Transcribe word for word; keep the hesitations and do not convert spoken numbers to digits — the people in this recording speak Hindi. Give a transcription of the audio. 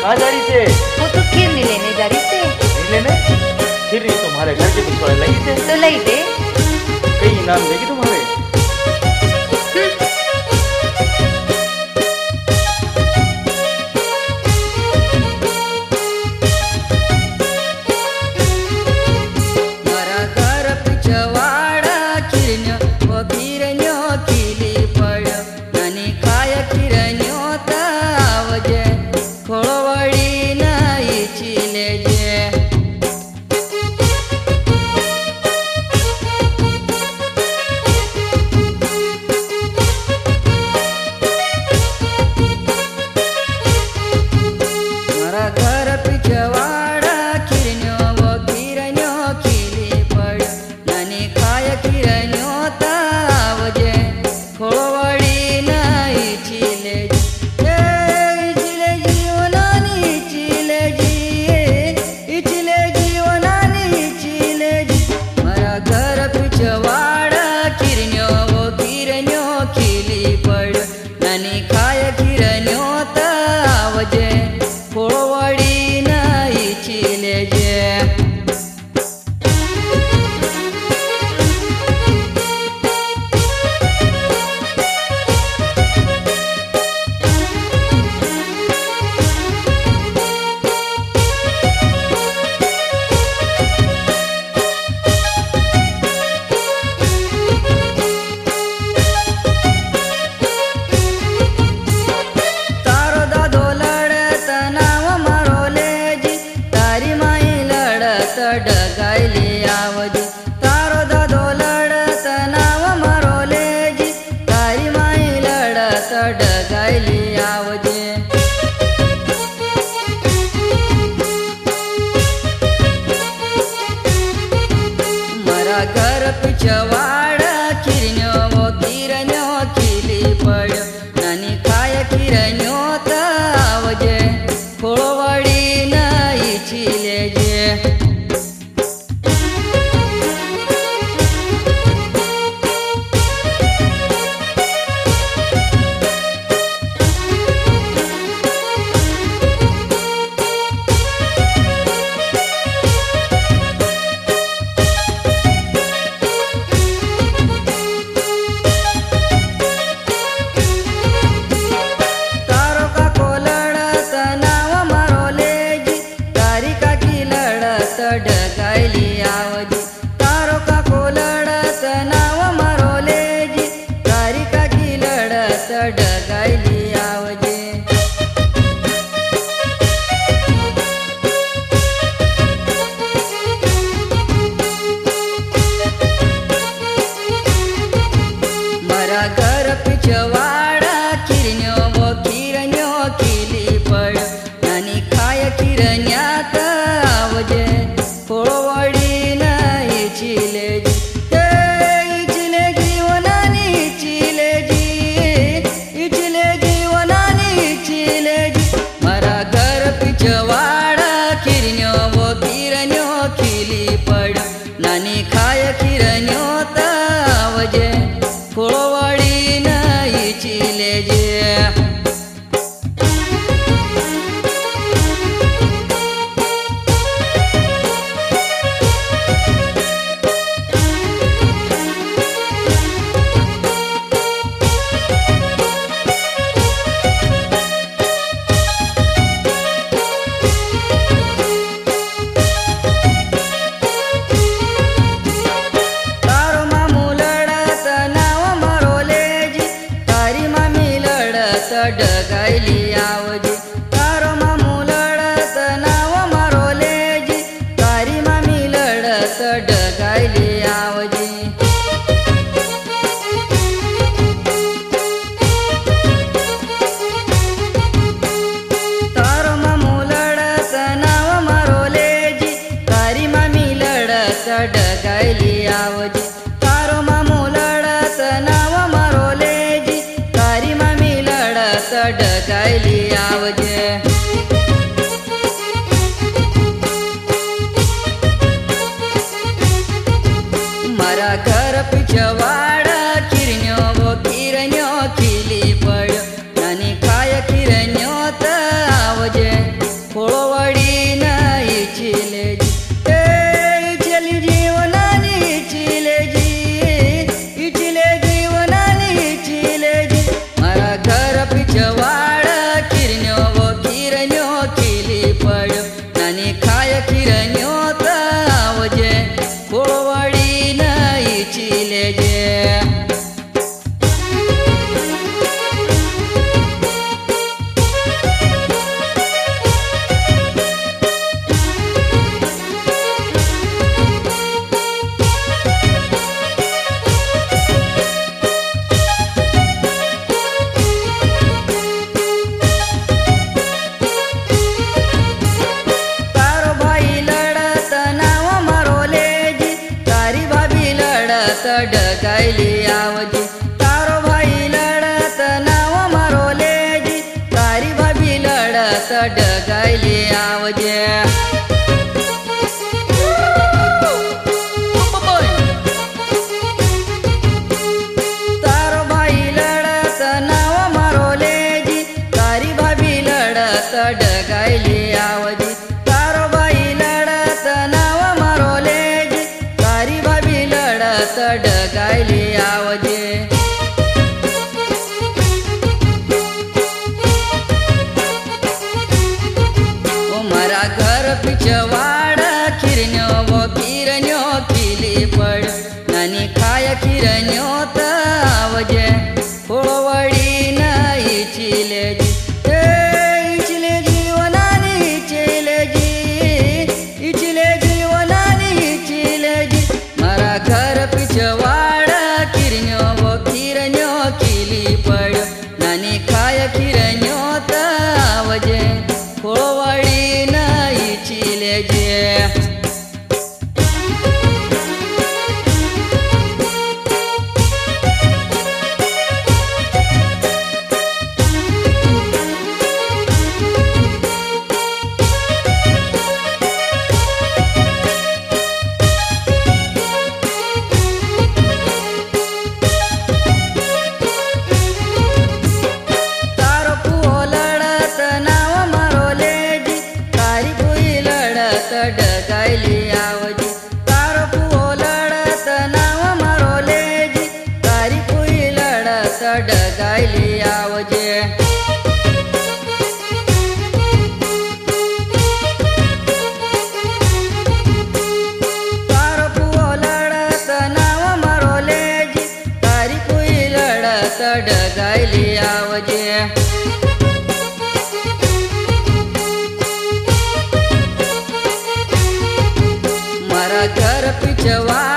कहाँ जा रही थे? वो तो खीर नहीं लेने जा रही थे। नहीं लेने? खीर तुम्हारे घर के पिछवाड़े लगी थे। तो लई दे। कई इनाम देगी तुम्हारे। लड़त डगायली आवजी तारो बाई लड़त नाव मारो लेजी तारी भाभी लड़त डगायली आवजे ओ मारा घर पिछवाड़ खीरन्यो वो खीरन्यो खिली पड़ नानी खाया खीरन्यो त आवजे फोळवडी नाही चिलेजी हे इचलेजी वनानी इचलेजी इचलेजी वनानी इचलेजी मारा घर पिछवाड़ खीरन्यो वो खीरन्यो खिली पड़ नानी खाया खीरन्यो त आवजे फोळवडी नाही चिलेजी डगायली आवजी तारो पुओ लड़त नाव मारो लेजी तारी पुई लड़त डगायली आवजे तारो पुओ लड़त नाव मारो लेजी तारी पुई लड़त डगायली आवजे घर पिछवा